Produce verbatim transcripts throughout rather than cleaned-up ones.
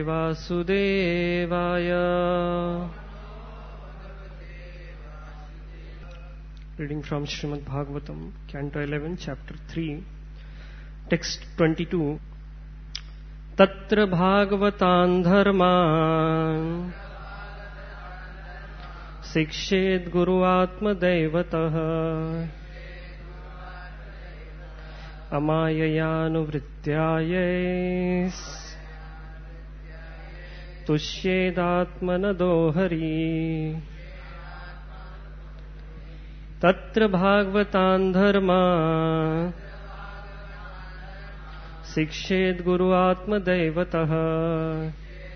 Vasudevaya. Reading from Srimad Bhagavatam, Canto eleven, Chapter three, Text twenty-two. Tatra Bhagavatam Dharman Sikshet Guru Atma Devatah Amayayanu Vrityayes Tushyedatmana Dohari. Tatra Bhagavatam Dharma Sikshet Guru Atma Devatah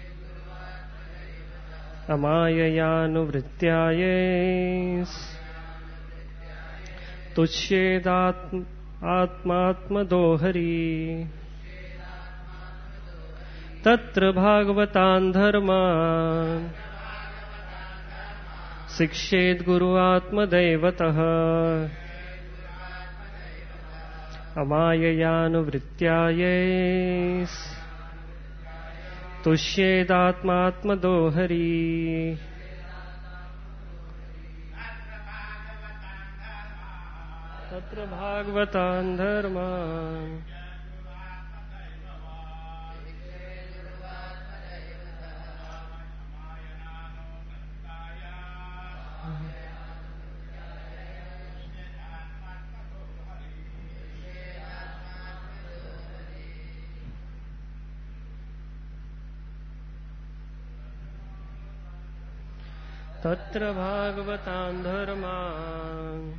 Amayayanu Vrityayes Tushyedatmana Atma Dohari. Tatra Bhagavatam Dharma Sikshet Guru Atma Devatah Amayayanu Vrityayes Tushyedatma Dohari. Tatra Bhagavatam Dharma Tatra Bhagavatam Dharma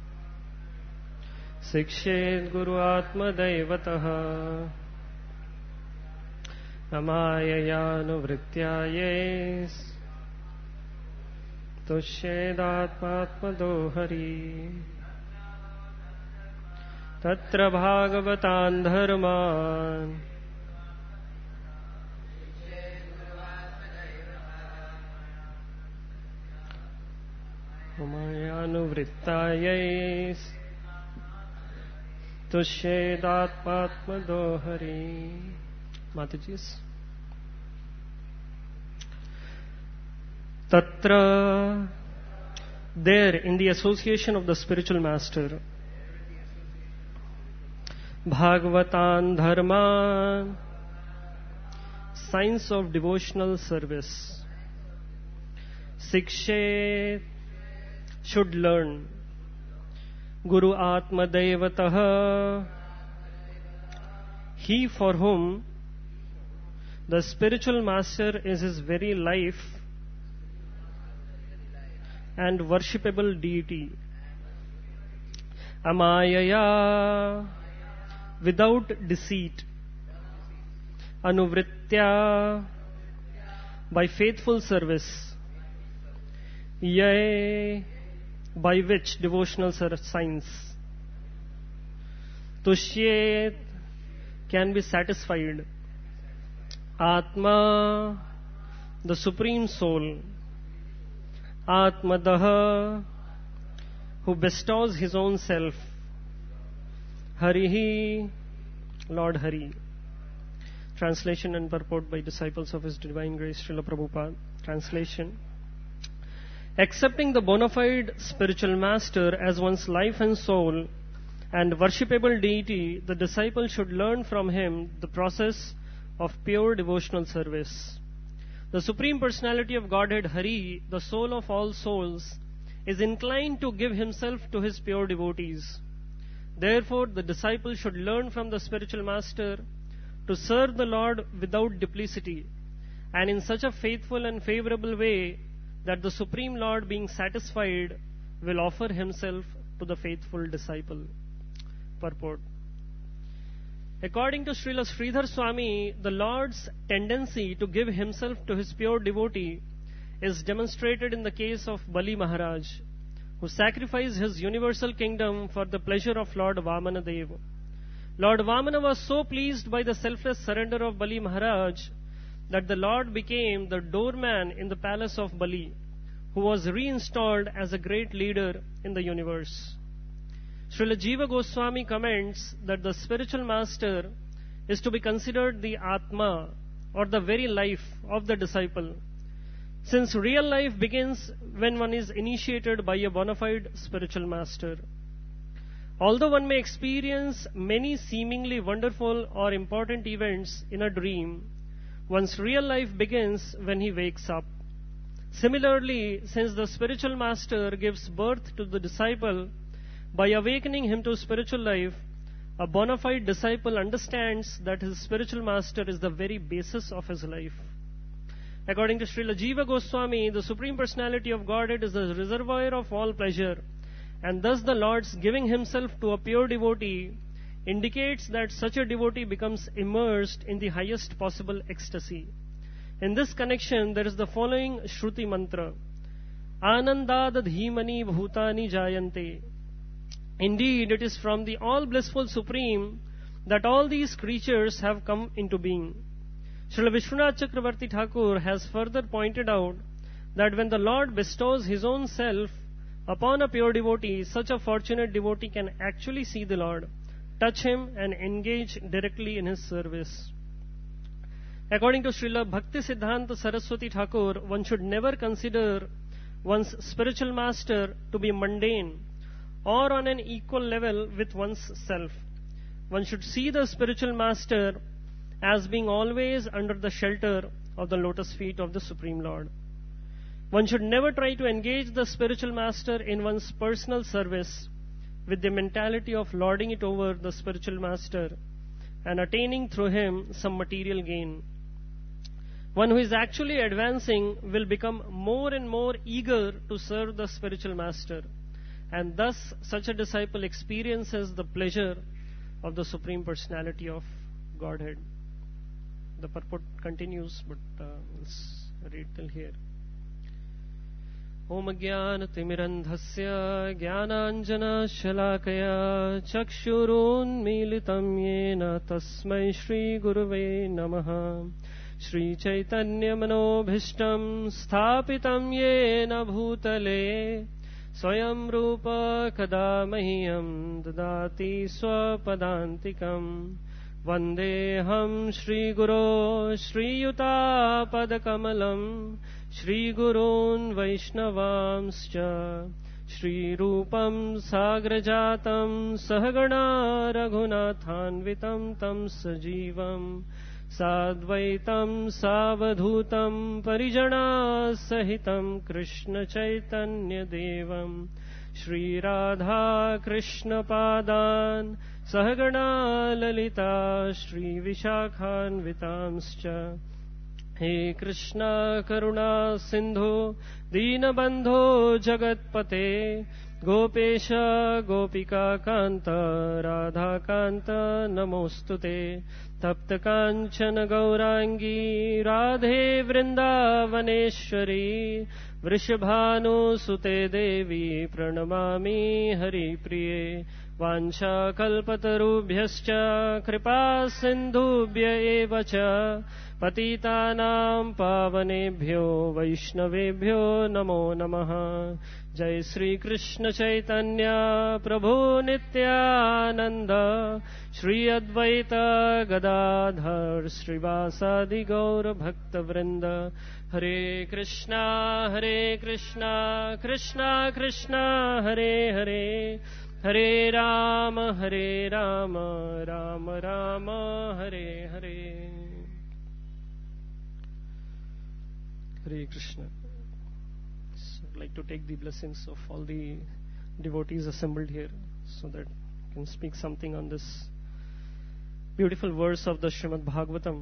Sikshet Guru Atma Devatah Amayayanu Vrityayes Tushyedatma Dohari. Tatra Bhagavatam Dharma Amayayanu Vrityayes Tushyedatma Dohari. Matajis. Tatra, there in the association of the spiritual master, Bhagavatam Dharma, signs of devotional service, Sikshet, should learn, Guru Atma Devatah, he for whom the spiritual master is his very life and worshipable deity. Amayaya, without deceit. Anuvritya, by faithful service. Yea, by which devotional signs. Tushyet, can be satisfied. Atma, the supreme soul. Atmadaha, who bestows his own self. Harihi, Lord Hari. Translation and purport by disciples of His Divine Grace Srila Prabhupada. Translation. Accepting the bona fide spiritual master as one's life and soul and worshipable deity, the disciple should learn from him the process of pure devotional service. The Supreme Personality of Godhead Hari, the soul of all souls, is inclined to give himself to his pure devotees. Therefore, the disciple should learn from the spiritual master to serve the Lord without duplicity and in such a faithful and favorable way that the Supreme Lord, being satisfied, will offer himself to the faithful disciple. Purport. According to Srila Sridhar Swami, the Lord's tendency to give himself to his pure devotee is demonstrated in the case of Bali Maharaj, who sacrificed his universal kingdom for the pleasure of Lord Vamana Dev. Lord Vamana was so pleased by the selfless surrender of Bali Maharaj that the Lord became the doorman in the palace of Bali, who was reinstalled as a great leader in the universe. Srila Jiva Goswami comments that the spiritual master is to be considered the Atma, or the very life of the disciple, since real life begins when one is initiated by a bona fide spiritual master. Although one may experience many seemingly wonderful or important events in a dream, one's real life begins when he wakes up. Similarly, since the spiritual master gives birth to the disciple by awakening him to spiritual life, a bona fide disciple understands that his spiritual master is the very basis of his life. According to Srila Jiva Goswami, the Supreme Personality of Godhead is the reservoir of all pleasure, and thus the Lord's giving himself to a pure devotee indicates that such a devotee becomes immersed in the highest possible ecstasy. In this connection, there is the following Shruti mantra: Anandad dhimani bhutani jayante. Indeed, it is from the all-blissful Supreme that all these creatures have come into being. Srila Vishwanath Chakravarti Thakur has further pointed out that when the Lord bestows His own self upon a pure devotee, such a fortunate devotee can actually see the Lord, touch Him, and engage directly in His service. According to Srila Bhakti Siddhanta Saraswati Thakur, one should never consider one's spiritual master to be mundane or on an equal level with one's self. One should see the spiritual master as being always under the shelter of the lotus feet of the Supreme Lord. One should never try to engage the spiritual master in one's personal service with the mentality of lording it over the spiritual master and attaining through him some material gain. One who is actually advancing will become more and more eager to serve the spiritual master, and thus such a disciple experiences the pleasure of the Supreme Personality of Godhead. The purport continues, but uh, let's read till here. Om Jnana-timirandhasya Jnananjana-shalakaya Chakshurunmilitam Yena Tasmai Shri Guruve Namaha Shri Chaitanya Manobhishtam Sthapitam Yena Bhutale Swayam Rupa Kada Mahiyam Dadati Swapadantikam Vandeham Shri Guru Shri Yuta Padakamalam Shri Gurun Vaishnavamscha Shri Rupam Sagrajatam Sahagana Raghunathanvitam Tam Sajivam Sadvaitam Savadhutam Parijana Sahitam Krishna Chaitanya Devam Shri Radha Krishna Padan Sahagana Lalita Shri Vishakhanvitamscha He Krishna Karuna Sindhu Deenabandho Jagatpate Gopesha Gopika Kanta Radha Kanta Namostute Tapta Kanchana Gaurangi Radhe Vrindavaneshwari Vrishabhanu Sute Devi Pranamami Hari Priye Vansha Kalpatarubhyascha Kripa Sindhubhya Evacha Patitanam Pavanebhyo Vaishnavebhyo Namo Namaha Jai Sri Krishna Chaitanya Prabhu Nityananda Shri Advaita Gadadhar Srivasadi Gaura Bhakta Vrinda Hare Krishna Hare Krishna Krishna Krishna Hare Hare Hare Rama Hare Rama Rama Rama Hare Hare Hare Krishna. So I'd like to take the blessings of all the devotees assembled here so that I can speak something on this beautiful verse of the Srimad Bhagavatam.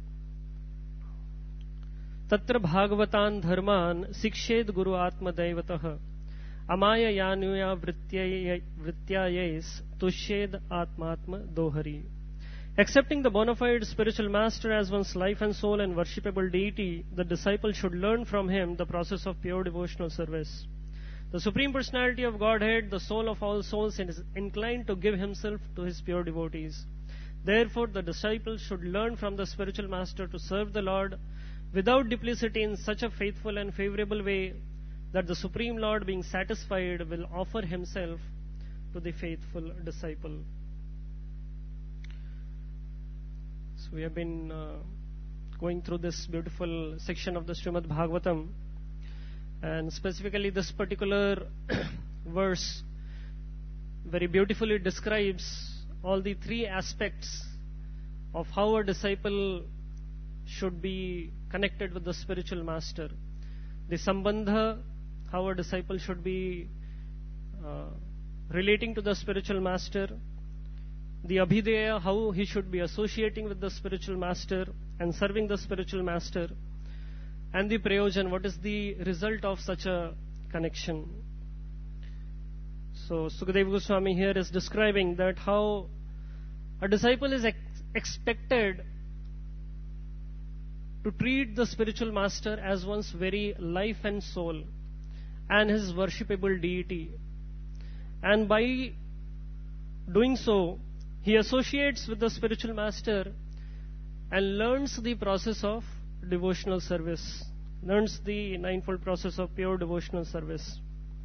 Tatra Bhagavatan Dharman Sikshed Guru Atma Daivatah Amaya Yanuya Vrityayais Tushed Atmatma Dohari. Accepting the bona fide spiritual master as one's life and soul and worshipable deity, the disciple should learn from him the process of pure devotional service. The Supreme Personality of Godhead, the soul of all souls, is inclined to give himself to his pure devotees. Therefore, the disciple should learn from the spiritual master to serve the Lord without duplicity in such a faithful and favorable way that the Supreme Lord, being satisfied, will offer himself to the faithful disciple. So we have been uh, going through this beautiful section of the Srimad Bhagavatam, and specifically this particular verse very beautifully describes all the three aspects of how a disciple should be connected with the spiritual master. The sambandha, how a disciple should be uh, relating to the spiritual master. The abhideya, how he should be associating with the spiritual master and serving the spiritual master. And the prayojan, what is the result of such a connection. So Sukadeva Goswami here is describing that how a disciple is ex- expected to treat the spiritual master as one's very life and soul and his worshipable deity. And by doing so, he associates with the spiritual master and learns the process of devotional service, learns the ninefold process of pure devotional service.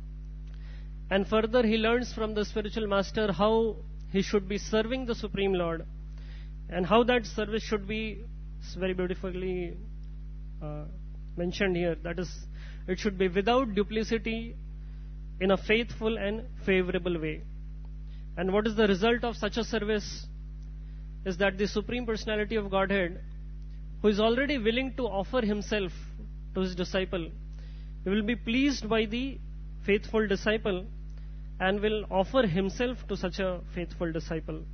And further, he learns from the spiritual master how he should be serving the Supreme Lord and how that service should be very beautifully uh, mentioned here. That is, it should be without duplicity, in a faithful and favorable way. And what is the result of such a service is that the Supreme Personality of Godhead, who is already willing to offer himself to his disciple, he will be pleased by the faithful disciple and will offer himself to such a faithful disciple.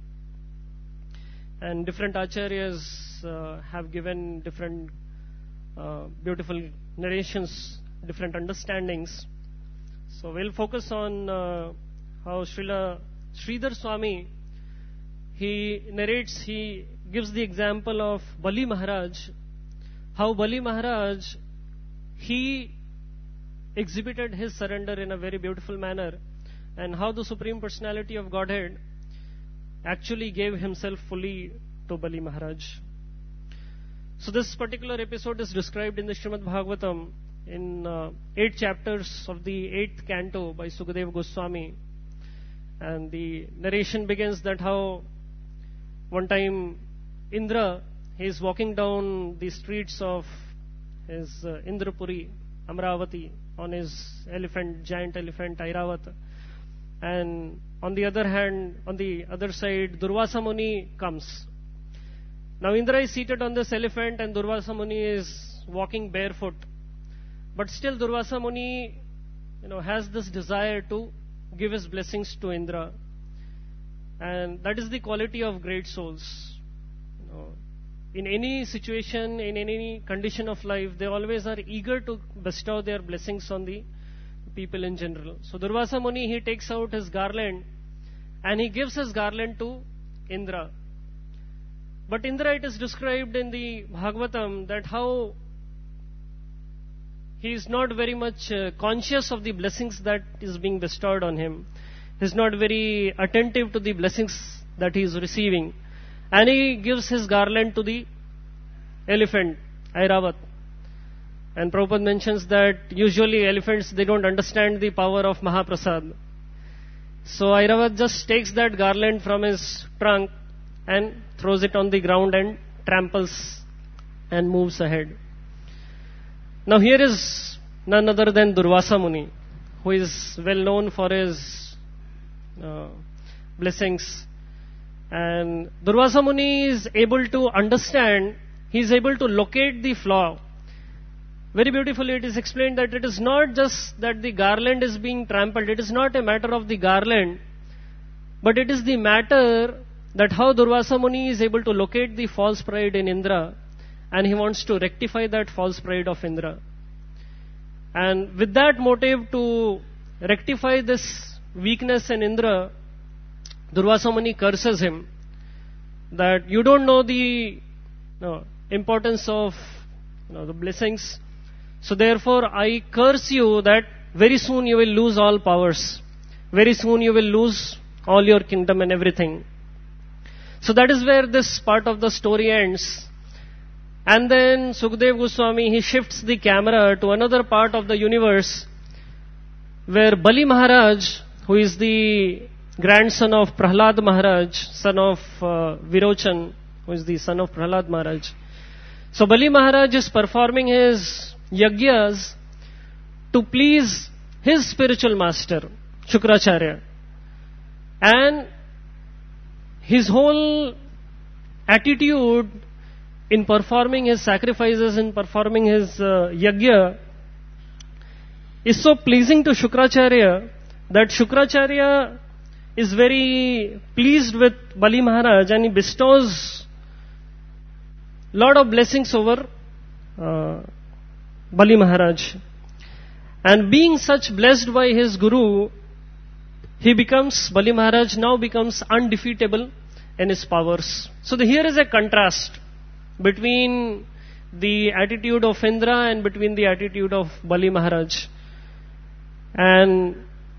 And different acharyas uh, have given different uh, beautiful narrations, different understandings. So we'll focus on uh, how Srila Sridhar Swami, he narrates, he gives the example of Bali Maharaj, how Bali Maharaj, he exhibited his surrender in a very beautiful manner, and how the Supreme Personality of Godhead actually gave himself fully to Bali Maharaj. So this particular episode is described in the Srimad Bhagavatam in uh, eight chapters of the eighth canto by Sukadeva Goswami. And the narration begins that how one time Indra, he is walking down the streets of his uh, Indrapuri, Amravati, on his elephant, giant elephant Airavat. And on the other hand, on the other side, Durvasa Muni comes. Now Indra is seated on this elephant and Durvasa Muni is walking barefoot. But still Durvasa Muni, you know, has this desire to give his blessings to Indra. And that is the quality of great souls. You know, in any situation, in any condition of life, they always are eager to bestow their blessings on the people in general. So Durvasa Muni, he takes out his garland and he gives his garland to Indra. But Indra, it is described in the Bhagavatam that how he is not very much uh, conscious of the blessings that is being bestowed on him. He is not very attentive to the blessings that he is receiving. And he gives his garland to the elephant, Airavat. And Prabhupada mentions that usually elephants, they don't understand the power of Mahaprasad. So Airavat just takes that garland from his trunk and throws it on the ground and tramples and moves ahead. Now here is none other than Durvasa Muni, who is well known for his uh, blessings. And Durvasa Muni is able to understand, he is able to locate the flaw. Very beautifully it is explained that it is not just that the garland is being trampled, it is not a matter of the garland, but it is the matter that how Durvasa Muni is able to locate the false pride in Indra, and he wants to rectify that false pride of Indra. And with that motive to rectify this weakness in Indra, Durvasa Muni curses him that you don't know the no, importance of you know, the blessings. So therefore I curse you that very soon you will lose all powers. Very soon you will lose all your kingdom and everything. So that is where this part of the story ends. And then Sukadeva Goswami, he shifts the camera to another part of the universe where Bali Maharaj, who is the grandson of Prahlad Maharaj, son of uh, Virochan, who is the son of Prahlad Maharaj. So Bali Maharaj is performing his yagyas to please his spiritual master, Shukracharya. And his whole attitude in performing his sacrifices, in performing his uh, yagya, is so pleasing to Shukracharya that Shukracharya is very pleased with Bali Maharaj and he bestows lot of blessings over uh, Bali Maharaj. And being such blessed by his guru, he becomes, Bali Maharaj now becomes undefeatable in his powers. So the, here is a contrast between the attitude of Indra and between the attitude of Bali Maharaj. And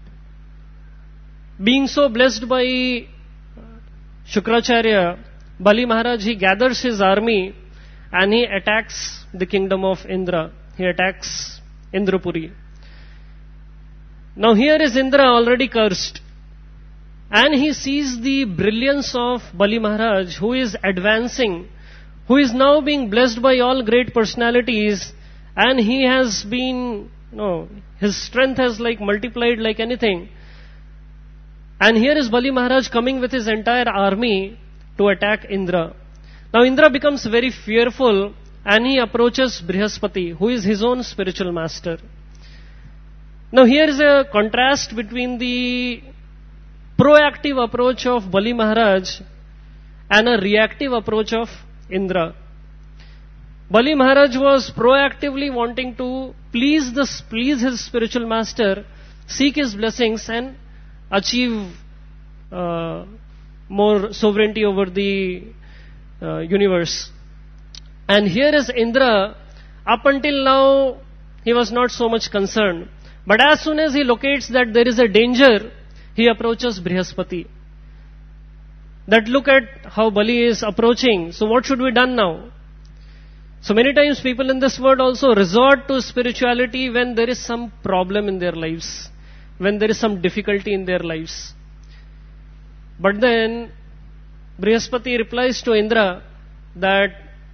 being so blessed by Shukracharya, Bali Maharaj, he gathers his army and he attacks the kingdom of Indra. He attacks Indrapuri. Now here is Indra already cursed. And he sees the brilliance of Bali Maharaj, who is advancing, who is now being blessed by all great personalities, and he has been, you know, his strength has like multiplied like anything. And here is Bali Maharaj coming with his entire army to attack Indra. Now Indra becomes very fearful and he approaches Brihaspati, who is his own spiritual master. Now here is a contrast between the proactive approach of Bali Maharaj and a reactive approach of Indra. Bali Maharaj was proactively wanting to please the please his spiritual master, seek his blessings and achieve uh, more sovereignty over the uh, universe. And here is Indra. Up until now, he was not so much concerned. But as soon as he locates that there is a danger, he approaches Brihaspati. That look at how Bali is approaching. So what should be done now? So many times people in this world also resort to spirituality when there is some problem in their lives, when there is some difficulty in their lives. But then Brihaspati replies to Indra that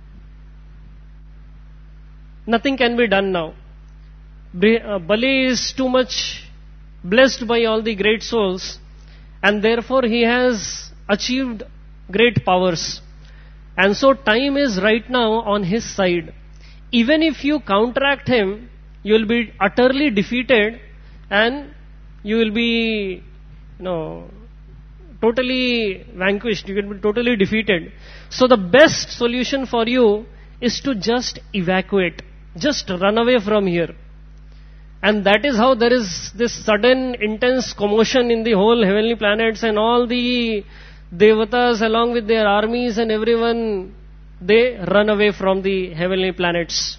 nothing can be done now. Bali is too much blessed by all the great souls and therefore he has achieved great powers. And so time is right now on his side. Even if you counteract him, you will be utterly defeated and you will be, you know, totally vanquished. You will be totally defeated. So the best solution for you is to just evacuate. Just run away from here. And that is how there is this sudden intense commotion in the whole heavenly planets and all the Devatas along with their armies and everyone, they run away from the heavenly planets.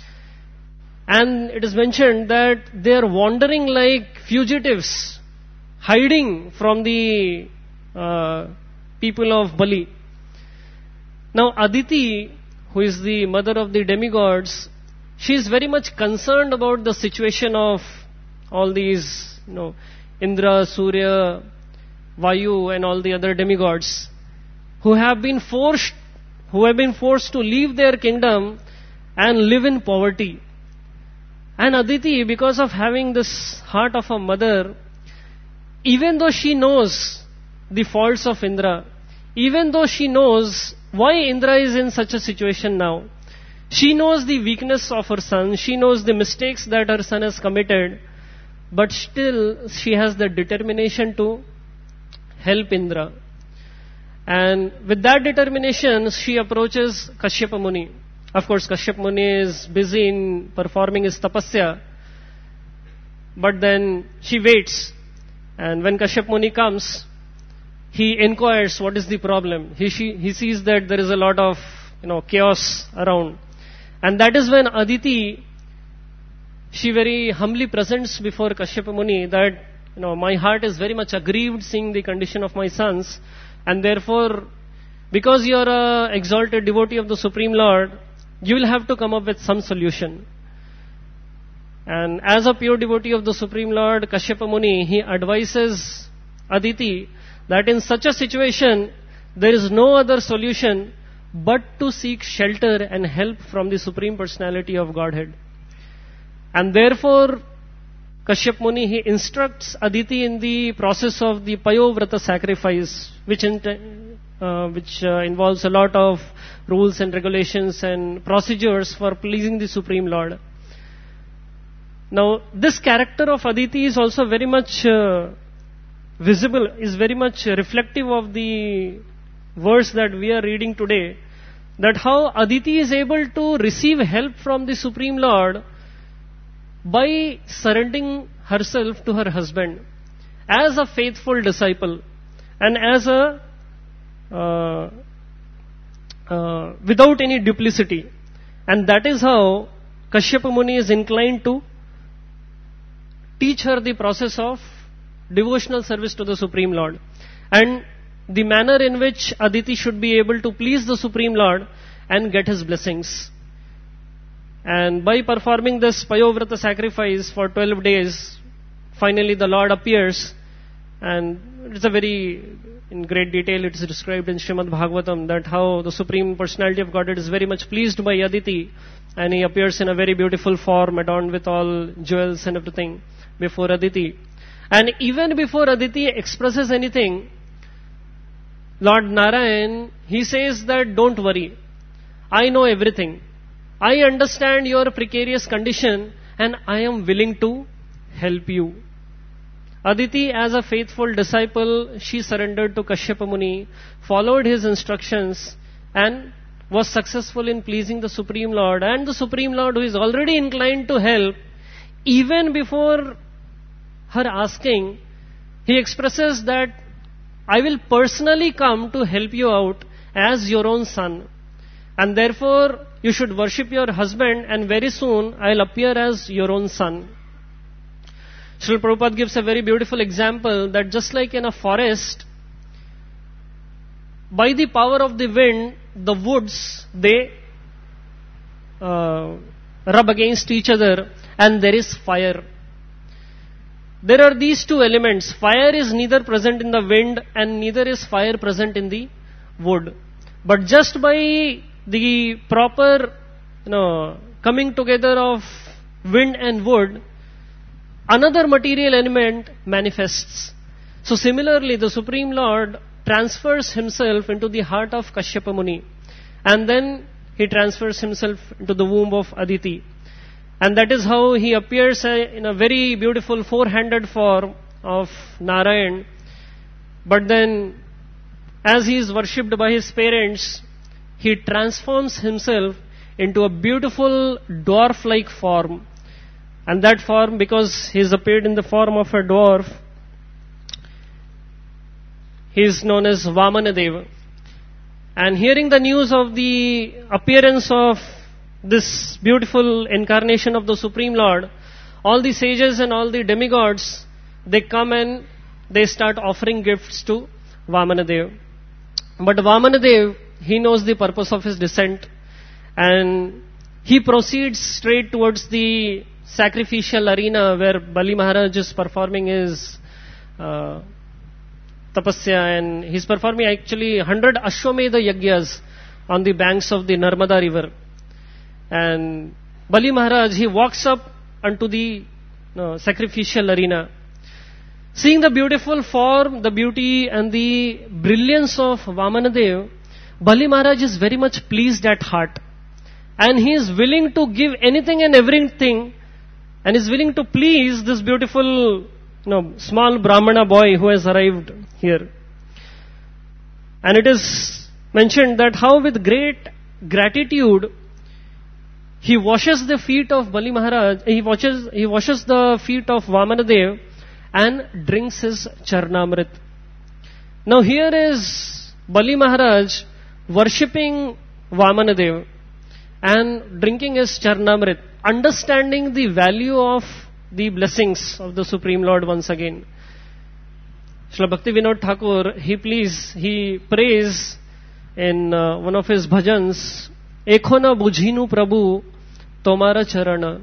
And it is mentioned that they are wandering like fugitives, hiding from the uh, people of Bali. Now Aditi, who is the mother of the demigods, she is very much concerned about the situation of all these, you know, Indra, Surya, Vayu and all the other demigods who have been forced, who have been forced to leave their kingdom and live in poverty. And Aditi, because of having this heart of a mother, even though she knows the faults of Indra, even though she knows why Indra is in such a situation now, she knows the weakness of her son, she knows the mistakes that her son has committed, but still she has the determination to help Indra. And with that determination, she approaches Kashyapa Muni. Of course, Kashyapa Muni is busy in performing his tapasya, but then she waits. And when Kashyapa Muni comes, he inquires what is the problem. He, she, he sees that there is a lot of, you know, chaos around. And that is when Aditi, she very humbly presents before Kashyapa Muni that, you know, my heart is very much aggrieved seeing the condition of my sons, and therefore, because you are an exalted devotee of the Supreme Lord, you will have to come up with some solution. And as a pure devotee of the Supreme Lord, Kashyapa Muni, he advises Aditi that in such a situation, there is no other solution but to seek shelter and help from the Supreme Personality of Godhead. And therefore, Kashyap Muni, he instructs Aditi in the process of the Payovrata sacrifice, which in, uh, which uh, involves a lot of rules and regulations and procedures for pleasing the Supreme Lord. Now, this character of Aditi is also very much uh, visible, is very much reflective of the verse that we are reading today, that how Aditi is able to receive help from the Supreme Lord by surrendering herself to her husband as a faithful disciple and as a uh, uh, without any duplicity. And that is how Kashyapa Muni is inclined to teach her the process of devotional service to the Supreme Lord and the manner in which Aditi should be able to please the Supreme Lord and get his blessings. And by performing this Payovrata sacrifice for twelve days, finally the Lord appears, and it's a very, in great detail, it is described in Srimad Bhagavatam that how the Supreme Personality of Godhead is very much pleased by Aditi, and he appears in a very beautiful form adorned with all jewels and everything before Aditi. And even before Aditi expresses anything, Lord Narayan, he says that don't worry, I know everything. I understand your precarious condition and I am willing to help you. Aditi, as a faithful disciple, she surrendered to Kashyapa Muni, followed his instructions and was successful in pleasing the Supreme Lord. And the Supreme Lord, who is already inclined to help, even before her asking, he expresses that I will personally come to help you out as your own son. And therefore, you should worship your husband and very soon I'll appear as your own son. Srila Prabhupada gives a very beautiful example that just like in a forest, by the power of the wind, the woods, they uh, rub against each other and there is fire. There are these two elements. Fire is neither present in the wind and neither is fire present in the wood. But just by the proper, you know, coming together of wind and wood, another material element manifests. So similarly, the Supreme Lord transfers himself into the heart of Kashyapa Muni, and then he transfers himself into the womb of Aditi. And that is how he appears in a very beautiful four-handed form of Narayan. But then, as he is worshipped by his parents, he transforms himself into a beautiful dwarf-like form. And that form, because he has appeared in the form of a dwarf, he is known as Vamanadeva. And hearing the news of the appearance of this beautiful incarnation of the Supreme Lord, all the sages and all the demigods, they come and they start offering gifts to Vamanadeva. But Vamanadeva, he knows the purpose of his descent, and he proceeds straight towards the sacrificial arena where Bali Maharaj is performing his uh, tapasya, and he's performing actually one hundred Ashwamedha Yagyas on the banks of the Narmada river. And Bali Maharaj, he walks up unto the uh, sacrificial arena. Seeing the beautiful form, the beauty and the brilliance of Vamanadev, Bali Maharaj is very much pleased at heart. And he is willing to give anything and everything, and is willing to please this beautiful, you know, small Brahmana boy who has arrived here. And it is mentioned that how with great gratitude he washes the feet of Bali Maharaj, he washes, he washes the feet of Vamanadev and drinks his Charnamrit. Now here is Bali Maharaj worshipping Vamanadev and drinking his Charnamrit, understanding the value of the blessings of the Supreme Lord once again. Srila Bhakti Vinod Thakur, he please, he prays in uh, one of his bhajans, Ekho na bujhinu Prabhu tomara charana,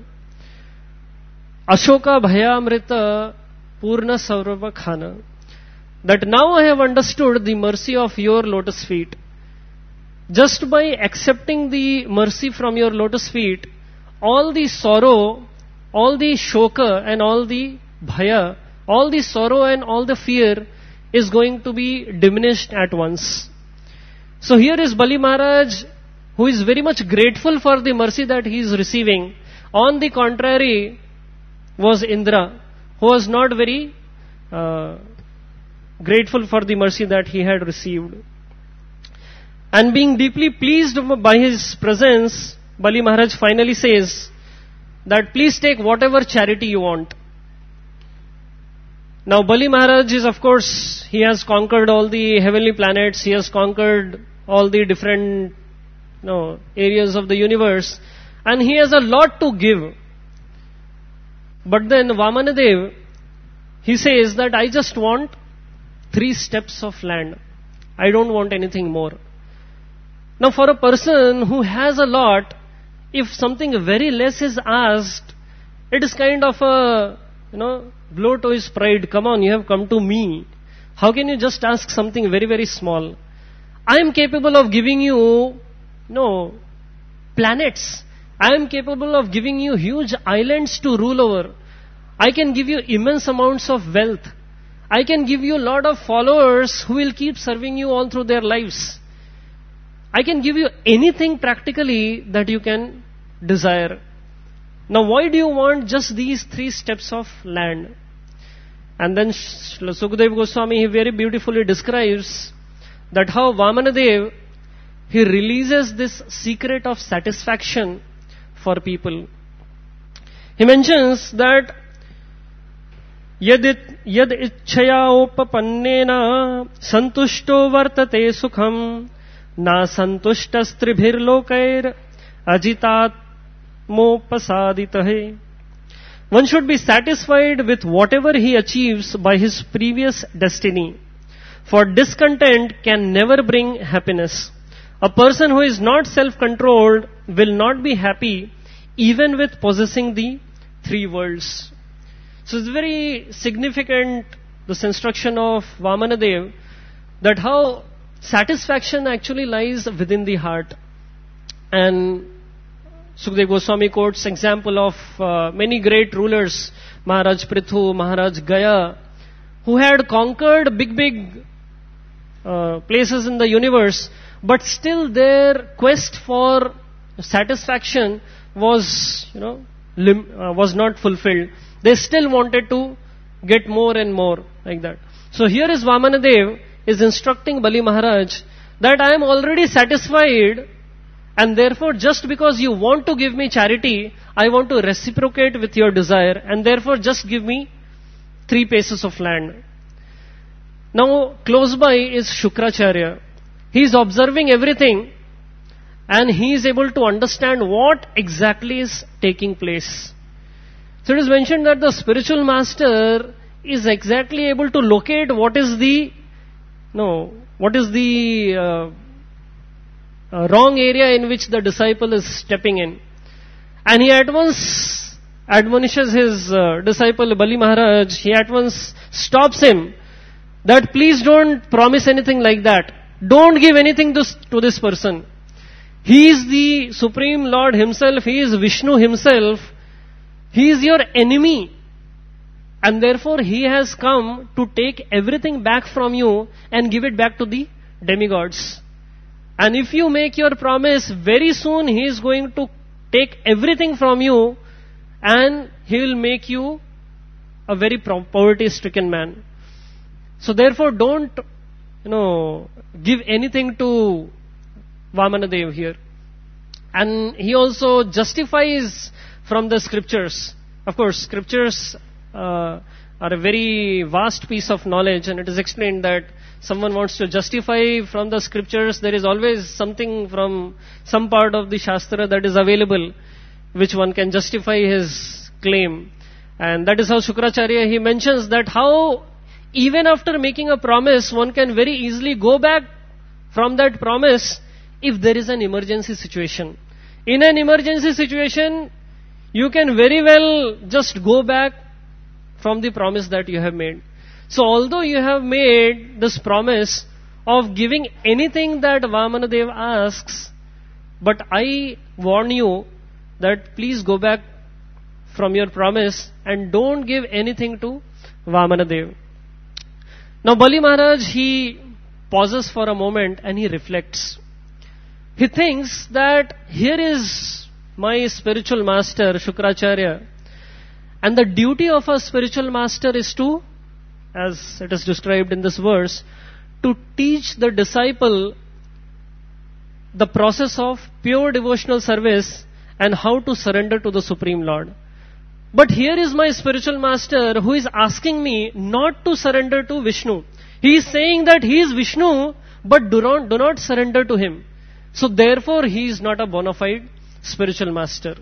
Ashoka bhayamrita purna saurava khana. That now I have understood the mercy of your lotus feet. just by accepting the mercy from your lotus feet, all the sorrow, all the shoka and all the bhaya, all the sorrow and all the fear is going to be diminished at once. So here is Bali Maharaj, who is very much grateful for the mercy that he is receiving. On the contrary, was Indra, who was not very uh, grateful for the mercy that he had received. And being deeply pleased by his presence, Bali Maharaj finally says that please take whatever charity you want. Now Bali Maharaj is, of course, he has conquered all the heavenly planets, he has conquered all the different you know, areas of the universe, and he has a lot to give. But then Vamanadev, he says that I just want three steps of land. I don't want anything more. Now for a person who has a lot, if something very less is asked, it is kind of a, you know, blow to his pride. Come on, you have come to me. How can you just ask something very, very small? I am capable of giving you, no, planets. I am capable of giving you huge islands to rule over. I can give you immense amounts of wealth. I can give you a lot of followers who will keep serving you all through their lives. I can give you anything practically that you can desire. Now why do you want just these three steps of land? And then Sukadeva Goswami, he very beautifully describes that how Vamanadev, he releases this secret of satisfaction for people. He mentions that Yad ichchaya opapannena santushto vartate sukham na santushtastribhir lokair ajitat mopasaditahe. One should be satisfied with whatever he achieves by his previous destiny, for discontent can never bring happiness. A person who is not self-controlled will not be happy even with possessing the three worlds. So it's very significant, this instruction of Vamanadev, that how satisfaction actually lies within the heart. And Sukadeva Goswami quotes example of uh, many great rulers, Maharaj Prithu, Maharaj Gaya, who had conquered big, big uh, places in the universe, but still their quest for satisfaction was, you know, lim- uh, was not fulfilled. They still wanted to get more and more like that. So here is Vamanadev is instructing Bali Maharaj that I am already satisfied, and therefore just because you want to give me charity, I want to reciprocate with your desire, and therefore just give me three paces of land. Now close by is Shukracharya. He is observing everything and he is able to understand what exactly is taking place. So it is mentioned that the spiritual master is exactly able to locate what is the, no, what is the uh, uh, wrong area in which the disciple is stepping in. And he at once admonishes his uh, disciple Bali Maharaj, he at once stops him that please don't promise anything like that. Don't give anything to, to this person. He is the Supreme Lord himself, he is Vishnu himself. He is your enemy, and therefore he has come to take everything back from you and give it back to the demigods. And if you make your promise, very soon he is going to take everything from you and he will make you a very poverty-stricken man. So therefore don't, you know, give anything to Vamanadev here. And he also justifies from the scriptures. Of course, scriptures uh, are a very vast piece of knowledge, and it is explained that someone wants to justify from the scriptures, there is always something from some part of the Shastra that is available, which one can justify his claim. And that is how Shukracharya, he mentions that how even after making a promise, one can very easily go back from that promise if there is an emergency situation. In an emergency situation, you can very well just go back from the promise that you have made. So although you have made this promise, of giving anything that Vamanadev asks, but I warn you that please go back from your promise and don't give anything to Vamanadev. Now Bali Maharaj, he pauses for a moment and he reflects. He thinks that here is my spiritual master, Shukracharya, and the duty of a spiritual master is to, as it is described in this verse, to teach the disciple the process of pure devotional service and how to surrender to the Supreme Lord. But here is my spiritual master who is asking me not to surrender to Vishnu. He is saying that he is Vishnu, but do not, do not surrender to him. So therefore he is not a bona fide spiritual master.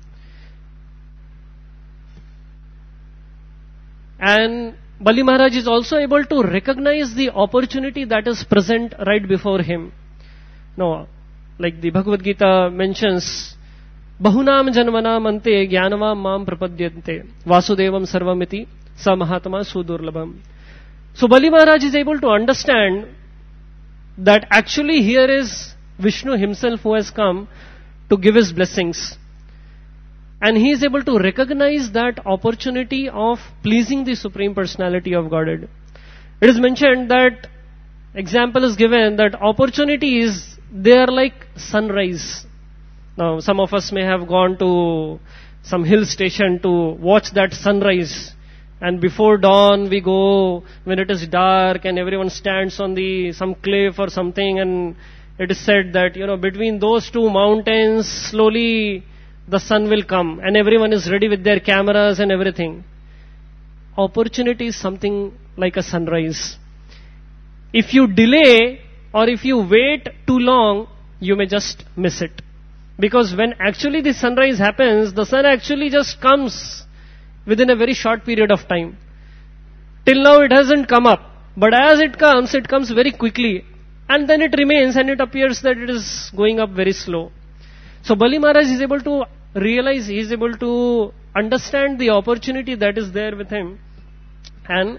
And Bali Maharaj is also able to recognize the opportunity that is present right before him. Now, like the Bhagavad Gita mentions, Bahunam janmanam ante jnanavam mam prapadyante vasudevam sarvamiti sa mahatma sudurlabham. So Bali Maharaj is able to understand that actually here is Vishnu himself who has come to give his blessings. And he is able to recognize that opportunity of pleasing the Supreme Personality of Godhead. It is mentioned that, example is given that opportunities, they are like sunrise. Now, some of us may have gone to some hill station to watch that sunrise. And before dawn, we go when it is dark and everyone stands on the some cliff or something, and it is said that, you know, between those two mountains, slowly the sun will come and everyone is ready with their cameras and everything. Opportunity is something like a sunrise. If you delay or if you wait too long, you may just miss it. Because when actually the sunrise happens, the sun actually just comes within a very short period of time. Till now it hasn't come up. But as it comes, it comes very quickly. And then it remains and it appears that it is going up very slow. So Bali Maharaj is able to realize, he is able to understand the opportunity that is there with him. And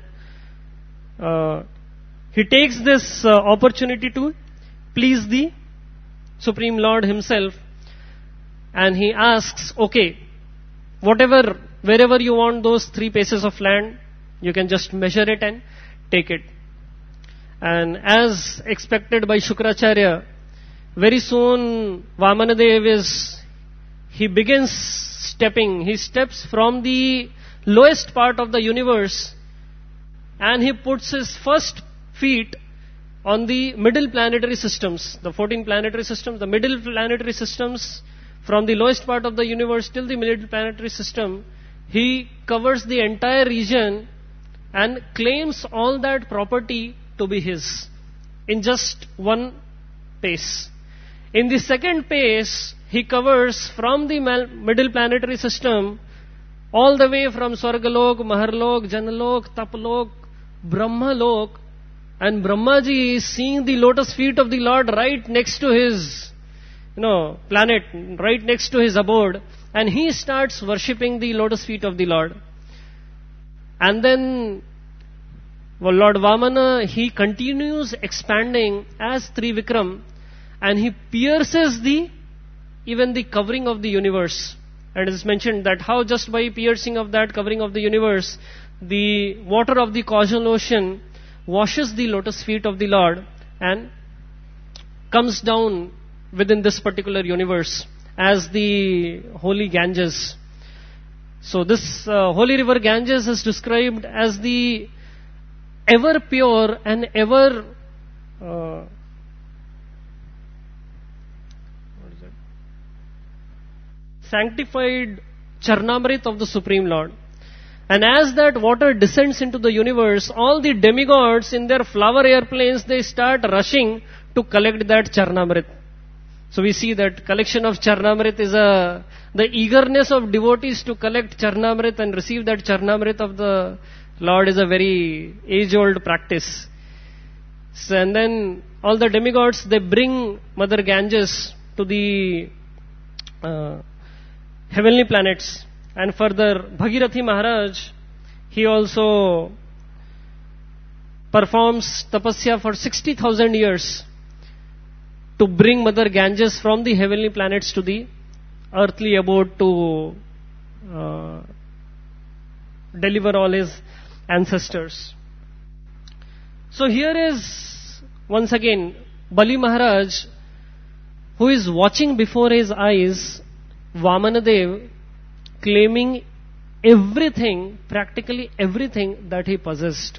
uh, he takes this uh, opportunity to please the Supreme Lord himself. And he asks, okay, whatever, wherever you want those three paces of land, you can just measure it and take it. And as expected by Shukracharya, very soon Vamanadev is, he begins stepping, he steps from the lowest part of the universe and he puts his first feet on the middle planetary systems, the fourteen planetary systems, the middle planetary systems, from the lowest part of the universe till the middle planetary system. He covers the entire region and claims all that property to be his in just one pace. In the second pace, he covers from the middle planetary system all the way from Swargalok, Maharlok, Janalok, Taplok, Brahmalok, and Brahmaji is seeing the lotus feet of the Lord right next to his, you know, planet, right next to his abode, and he starts worshipping the lotus feet of the Lord. And then, well, Lord Vamana, he continues expanding as Trivikram, and he pierces the, even the covering of the universe. And it is mentioned that how just by piercing of that covering of the universe, the water of the causal ocean washes the lotus feet of the Lord and comes down within this particular universe as the holy Ganges. So this uh, holy river Ganges is described as the ever pure and ever uh, what is it? sanctified Charnamrit of the Supreme Lord. And as that water descends into the universe, all the demigods in their flower airplanes, they start rushing to collect that Charnamrit. So we see that collection of Charnamrit is a, the eagerness of devotees to collect Charnamrit and receive that Charnamrit of the Lord is a very age-old practice. So, and then all the demigods, they bring Mother Ganges to the uh, heavenly planets. And further, Bhagirathi Maharaj, he also performs tapasya for sixty thousand years to bring Mother Ganges from the heavenly planets to the earthly abode to uh, deliver all his ancestors. So here is once again Bali Maharaj, who is watching before his eyes Vamanadev claiming everything, practically everything that he possessed.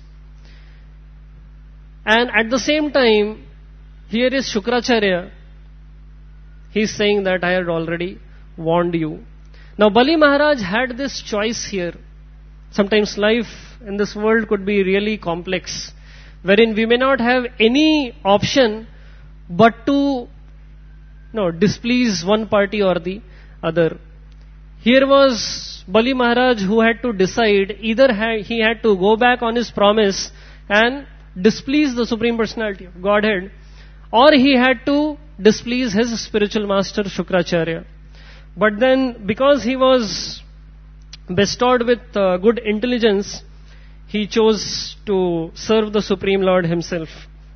And at the same time, here is Shukracharya. He is saying that I had already warned you. Now Bali Maharaj had this choice here. Sometimes life in this world could be really complex, wherein we may not have any option but to no, displease one party or the other. Here was Bali Maharaj who had to decide, either ha- he had to go back on his promise and displease the Supreme Personality of Godhead, or he had to displease his spiritual master Shukracharya. But then, because he was bestowed with uh, good intelligence, he chose to serve the Supreme Lord himself.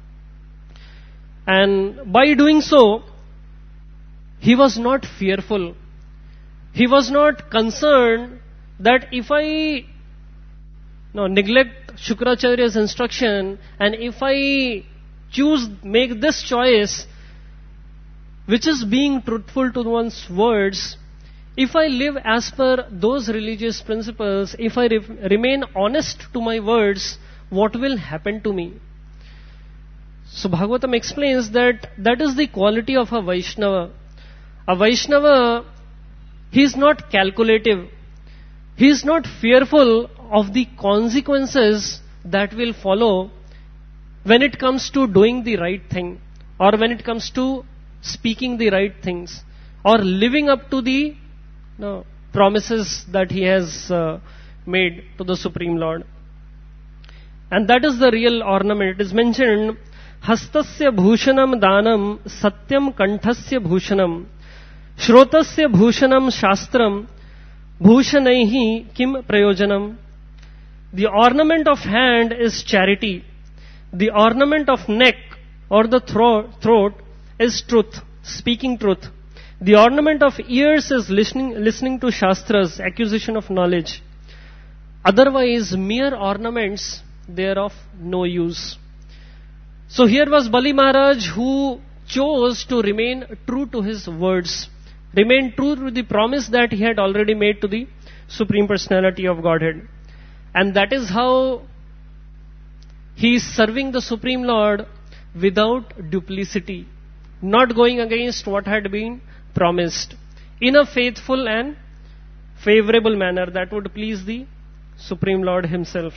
And by doing so, he was not fearful. He was not concerned that if I no, neglect Shukracharya's instruction and if I choose, make this choice, which is being truthful to one's words, if I live as per those religious principles, if I re- remain honest to my words, what will happen to me? So Bhagavatam explains that that is the quality of a Vaishnava. A Vaishnava, he is not calculative. He is not fearful of the consequences that will follow when it comes to doing the right thing, or when it comes to speaking the right things, or living up to the no, promises that he has uh, made to the Supreme Lord. And that is the real ornament. It is mentioned, Hastasya bhushanam danam satyam kanthasya bhushanam shrotasya bhushanam shastram bhushanaihi kim prayojanam. The ornament of hand is charity. The ornament of neck or the throat, throat is truth, speaking truth. The ornament of ears is listening, listening to Shastras, acquisition of knowledge. Otherwise, mere ornaments, they are of no use. So here was Bali Maharaj who chose to remain true to his words, remain true to the promise that he had already made to the Supreme Personality of Godhead. And that is how he is serving the Supreme Lord without duplicity, not going against what had been promised, in a faithful and favorable manner that would please the Supreme Lord himself.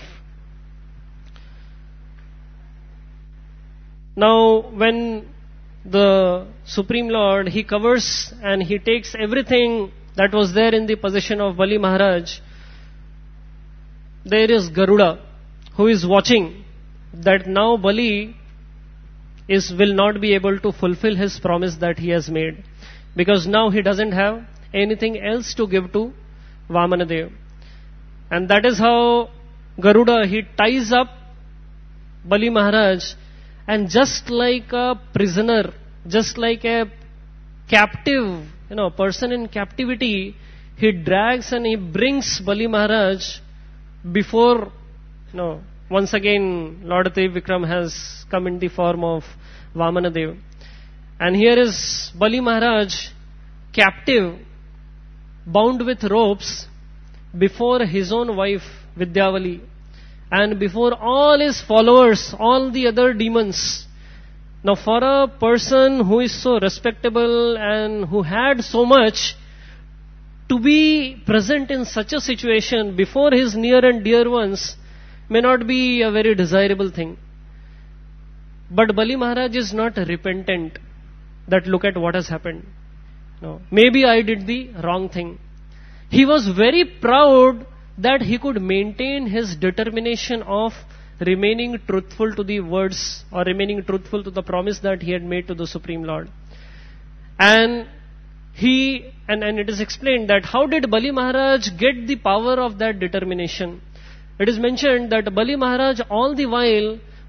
Now, when the Supreme Lord, he covers and he takes everything that was there in the possession of Bali Maharaj, there is Garuda who is watching that now Bali is will not be able to fulfill his promise that he has made, because now he doesn't have anything else to give to Vamanadev. And that is how Garuda, he ties up Bali Maharaj, and just like a prisoner, just like a captive, you know, person in captivity, he drags and he brings Bali Maharaj before, you know, once again Lord Trivikram has come in the form of Vamanadev. And here is Bali Maharaj, captive, bound with ropes, before his own wife Vidyavali, and before all his followers, all the other demons. Now for a person who is so respectable and who had so much, to be present in such a situation before his near and dear ones may not be a very desirable thing. But Bali Maharaj is not repentant that look at what has happened. No, maybe I did the wrong thing. He was very proud that he could maintain his determination of remaining truthful to the words or remaining truthful to the promise that he had made to the Supreme Lord. And he, and, and it is explained that how did Bali Maharaj get the power of that determination? It is mentioned that Bali Maharaj all the while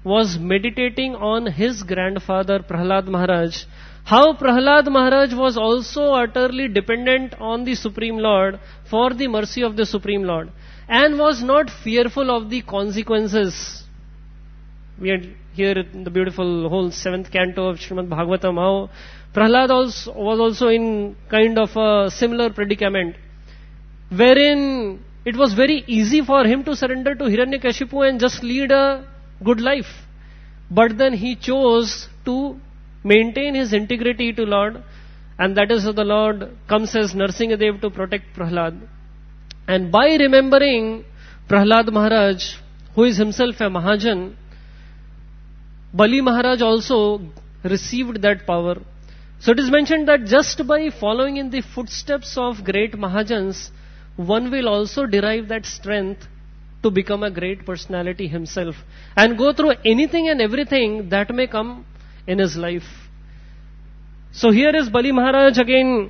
was meditating on his grandfather Prahlad Maharaj, how Prahlad Maharaj was also utterly dependent on the Supreme Lord for the mercy of the Supreme Lord, and was not fearful of the consequences. We had here in the beautiful whole seventh canto of Srimad Bhagavatam how Prahlad also was also in kind of a similar predicament, wherein it was very easy for him to surrender to Hiranyakashipu and just lead a good life. But then he chose to maintain his integrity to Lord, and that is how the Lord comes as Narsingadev to protect Prahlad. And by remembering Prahlad Maharaj, who is himself a Mahajan, Bali Maharaj also received that power. So it is mentioned that just by following in the footsteps of great Mahajans, one will also derive that strength to become a great personality himself and go through anything and everything that may come in his life. So here is Bali Maharaj again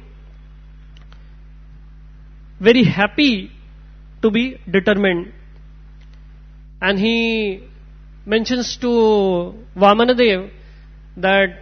very happy to be determined. And he mentions to Vamanadev that,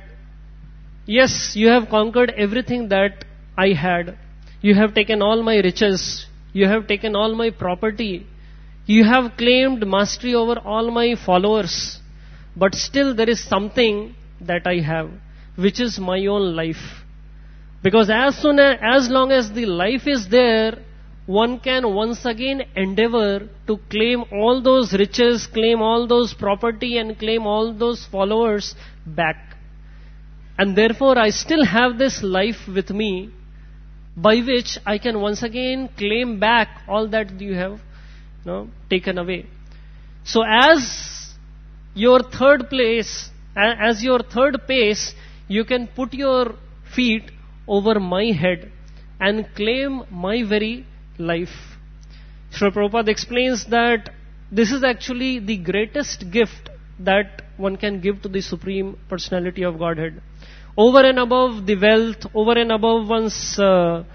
yes, you have conquered everything that I had. You have taken all my riches. You have taken all my property. You have claimed mastery over all my followers. But still there is something that I have, which is my own life. Because as soon as, as long as the life is there, one can once again endeavor to claim all those riches, claim all those property, and claim all those followers back. And therefore I still have this life with me, by which I can once again claim back all that you have, you know, taken away. So as your third place, as your third pace, you can put your feet over my head and claim my very life. Srila Prabhupada explains that this is actually the greatest gift that one can give to the Supreme Personality of Godhead. Over and above the wealth, over and above one's uh,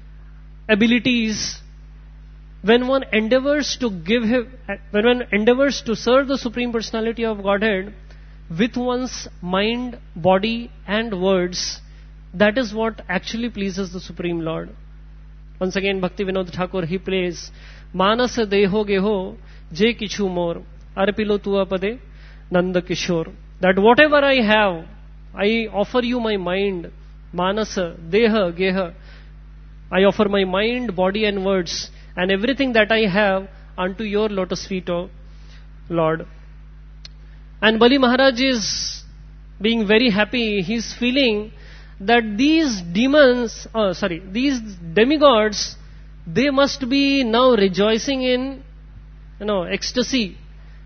abilities, when one endeavors to give him, when one endeavors to serve the Supreme Personality of Godhead with one's mind, body and words, that is what actually pleases the Supreme Lord. Once again, Bhakti Vinod Thakur, he plays, Manas deho geho je kichu more, arpilo tua pade Nanda Kishore. That whatever I have, I offer you my mind, Manasa, Deha, Geha. I offer my mind, body and words, and everything that I have unto your lotus feet, O Lord. And Bali Maharaj is being very happy. He is feeling that these demons, oh, sorry, these demigods, they must be now rejoicing in, you know, ecstasy.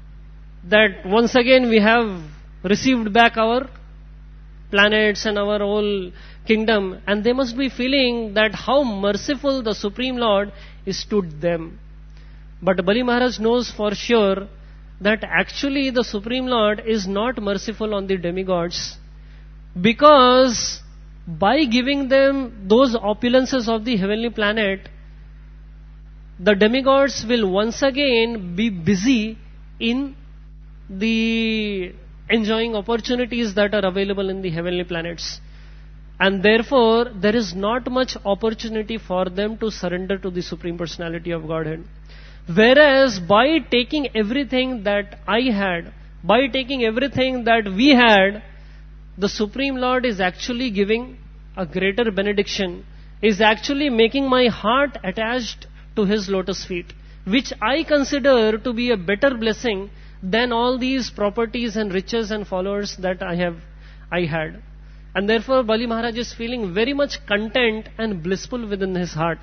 That once again we have received back our planets and our whole kingdom, and they must be feeling that how merciful the Supreme Lord is to them. But Bali Maharaj knows for sure that actually the Supreme Lord is not merciful on the demigods, because by giving them those opulences of the heavenly planet, the demigods will once again be busy in the enjoying opportunities that are available in the heavenly planets. And therefore, there is not much opportunity for them to surrender to the Supreme Personality of Godhead. Whereas, by taking everything that I had, by taking everything that we had, the Supreme Lord is actually giving a greater benediction, is actually making my heart attached to His lotus feet, which I consider to be a better blessing than all these properties and riches and followers that I have, I had. And therefore Bali Maharaj is feeling very much content and blissful within his heart.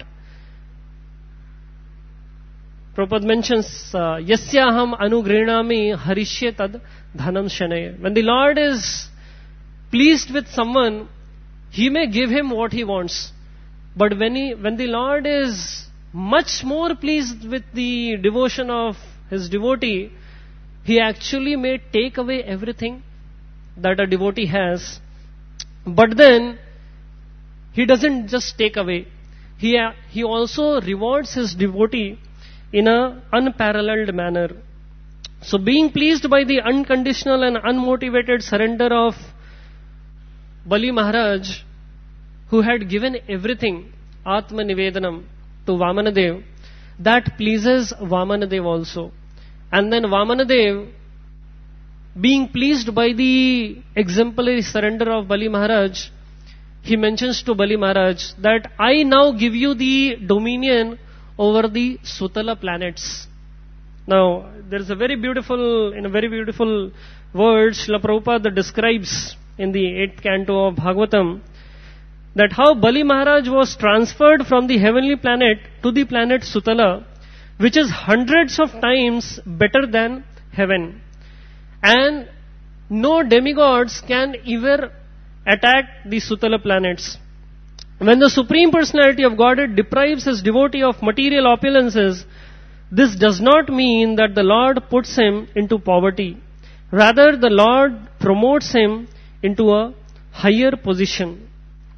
Prabhupada mentions, Yasyaham anugrinami harishye tad dhanam shanaya. When the Lord is pleased with someone, He may give him what he wants. But when, he, when the Lord is much more pleased with the devotion of His devotee, He actually may take away everything that a devotee has. But then, He doesn't just take away. He, he also rewards His devotee in an unparalleled manner. So being pleased by the unconditional and unmotivated surrender of Bali Maharaj, who had given everything, Atma Nivedanam, to Vamanadev, that pleases Vamanadev also. And then Vamanadev, being pleased by the exemplary surrender of Bali Maharaj, he mentions to Bali Maharaj that I now give you the dominion over the Sutala planets. Now, there is a very beautiful, in a very beautiful word, Srila Prabhupada describes in the eighth canto of Bhagavatam, that how Bali Maharaj was transferred from the heavenly planet to the planet Sutala, which is hundreds of times better than heaven. And no demigods can ever attack the Sutala planets. When the Supreme Personality of Godhead deprives his devotee of material opulences, this does not mean that the Lord puts him into poverty. Rather, the Lord promotes him into a higher position.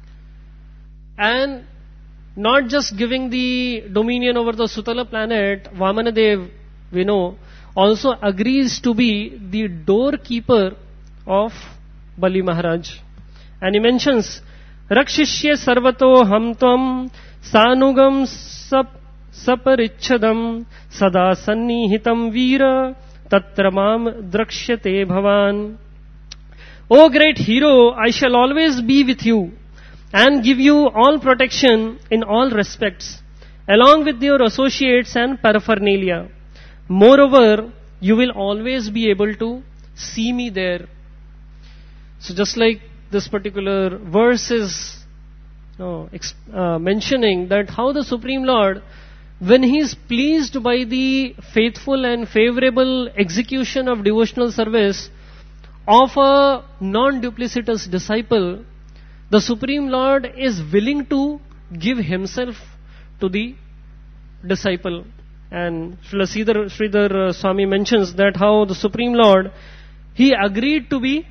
And not just giving the dominion over the Sutala planet, Vamanadev, we know, also agrees to be the doorkeeper of Bali Maharaj. And he mentions, Rakshishye sarvato hamtvam sanugam sap saparichadam sada sannihitam veera tatramam drakshyate bhavan. O great hero, I shall always be with you and give you all protection in all respects, along with your associates and paraphernalia. Moreover, you will always be able to see me there. So just like this particular verse is no, uh, mentioning that how the Supreme Lord, when he is pleased by the faithful and favorable execution of devotional service of a non-duplicitous disciple, the Supreme Lord is willing to give himself to the disciple. And Srila Sridhar, Sridhar Swami mentions that how the Supreme Lord, he agreed to be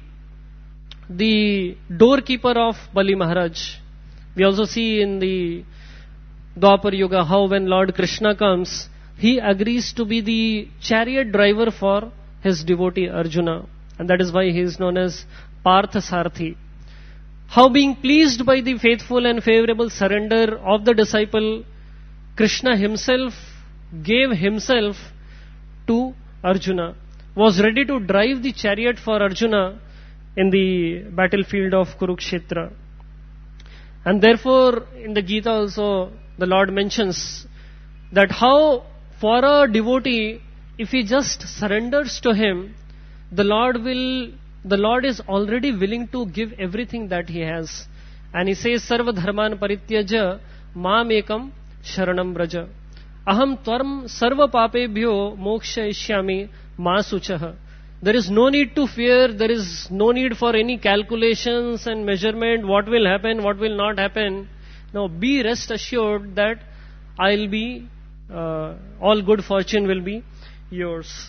the doorkeeper of Bali Maharaj. We also see in the Dwapar Yuga how when Lord Krishna comes, he agrees to be the chariot driver for his devotee Arjuna. And that is why he is known as Partha Sarthi. How being pleased by the faithful and favorable surrender of the disciple, Krishna himself gave himself to Arjuna, was ready to drive the chariot for Arjuna in the battlefield of Kurukshetra. And therefore, in the Gita also, the Lord mentions that how for a devotee, if he just surrenders to him, the Lord will, the Lord is already willing to give everything that he has. And he says, Sarva dharman parityaja mam ekam sharanam braja. Aham tvarm sarva papebhyo moksha ishyami ma suchah. There is no need to fear, there is no need for any calculations and measurement, what will happen, what will not happen. Now be rest assured that I'll be, uh, all good fortune will be yours.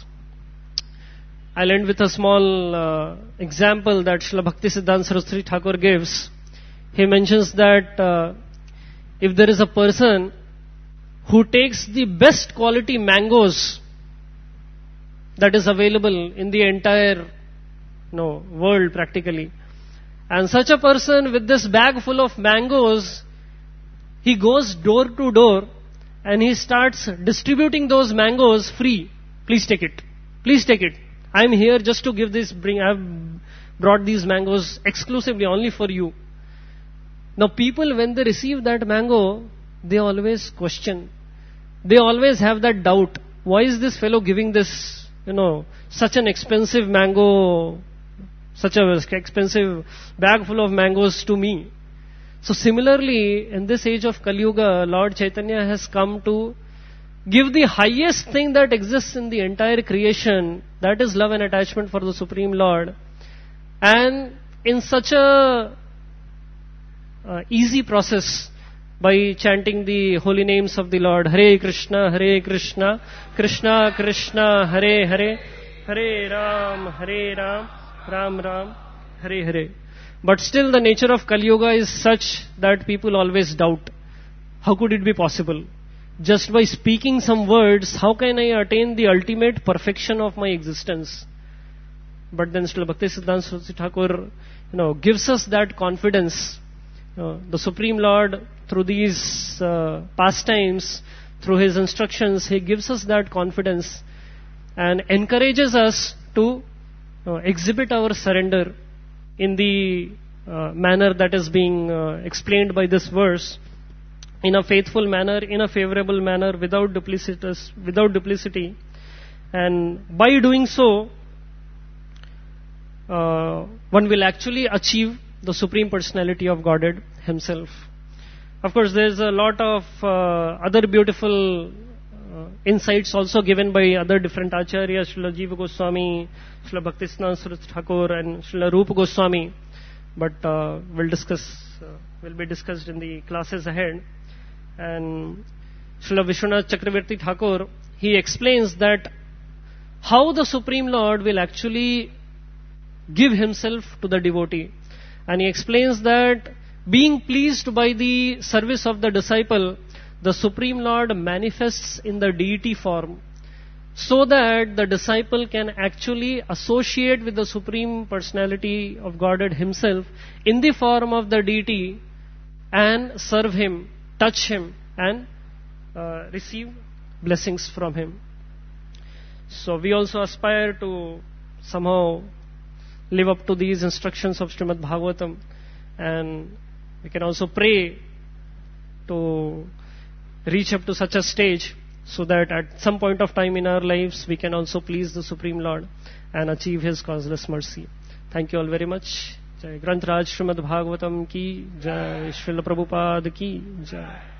I'll end with a small uh, example that Srila Bhaktisiddhanta Saraswati Thakur gives. He mentions that uh, if there is a person who takes the best quality mangoes that is available in the entire no, world practically, and such a person with this bag full of mangoes, he goes door to door and he starts distributing those mangoes free. Please take it. Please take it. I am here just to give this, bring, I have brought these mangoes exclusively only for you. Now people, when they receive that mango, they always question. They always have that doubt. Why is this fellow giving this, you know, such an expensive mango, such a expensive bag full of mangoes to me? So similarly, in this age of Kali Yuga, Lord Chaitanya has come to give the highest thing that exists in the entire creation, that is love and attachment for the Supreme Lord. And in such a uh, easy process, by chanting the holy names of the Lord, Hare Krishna, Hare Krishna, Krishna Krishna, Hare Hare, Hare Ram, Hare Ram, Ram Ram, Hare Hare. But still the nature of Kali Yuga is such that people always doubt. How could it be possible? just by speaking some words, how can I attain the ultimate perfection of my existence? But then Srila Bhaktisiddhanta Saraswati Thakur, you know, gives us that confidence. Uh, the Supreme Lord, through these uh, pastimes, through His instructions, He gives us that confidence and encourages us to uh, exhibit our surrender in the uh, manner that is being uh, explained by this verse, in a faithful manner, in a favorable manner, without duplicitous, without duplicity. And by doing so, uh, one will actually achieve the Supreme Personality of Godhead Himself. Of course, there's a lot of uh, other beautiful uh, insights also given by other different acharyas, Srila Jiva Goswami, Srila Bhaktisiddhanta Saraswati Thakur, and Srila Rupa Goswami. But uh, we'll discuss, uh, will be discussed in the classes ahead. And Srila Vishwanath Chakravarti Thakur, he explains that how the Supreme Lord will actually give Himself to the devotee. And he explains that being pleased by the service of the disciple, the Supreme Lord manifests in the deity form, so that the disciple can actually associate with the Supreme Personality of Godhead Himself in the form of the deity and serve Him, touch Him, and uh, receive blessings from Him. So we also aspire to somehow live up to these instructions of Srimad Bhagavatam, and we can also pray to reach up to such a stage so that at some point of time in our lives we can also please the Supreme Lord and achieve His causeless mercy. Thank you all very much. Jai Granth Raj Srimad Bhagavatam ki Jai, Srila Prabhupada ki Jai.